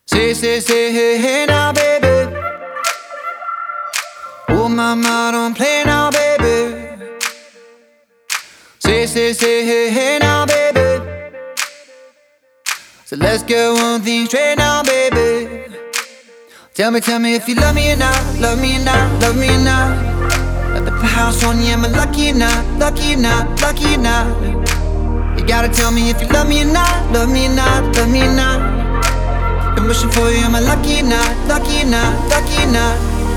Say, hey, hey now, baby. Oh, mama, don't play now, baby. Say, hey, hey now, baby. So let's get one thing straight now, baby. Tell me if you love me or not, love me or not, love me or not. At the house on you, am I lucky or not, lucky or not, lucky or not? You gotta tell me if you love me or not, love me or not, love me or not. Been wishing for you, am I lucky or not, lucky or not, lucky or not?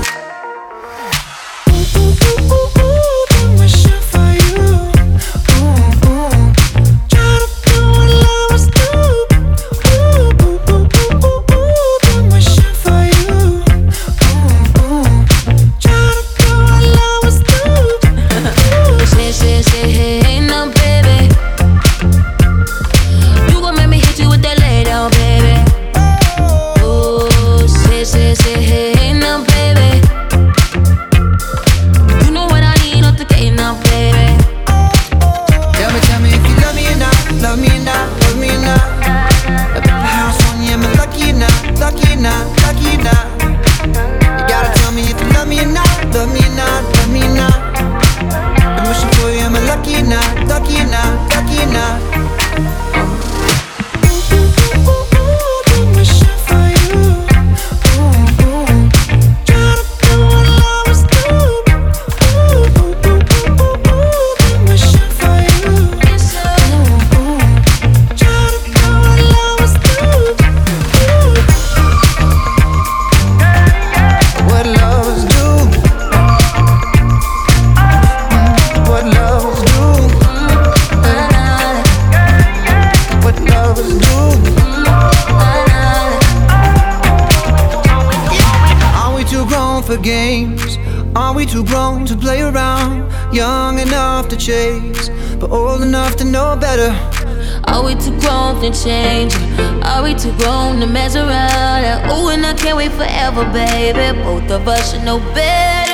For games, are we too grown to play around? Young enough to chase, but old enough to know better. Are we too grown to change? Are we too grown to mess around? Oh, and I can't wait forever, baby. Both of us should know better.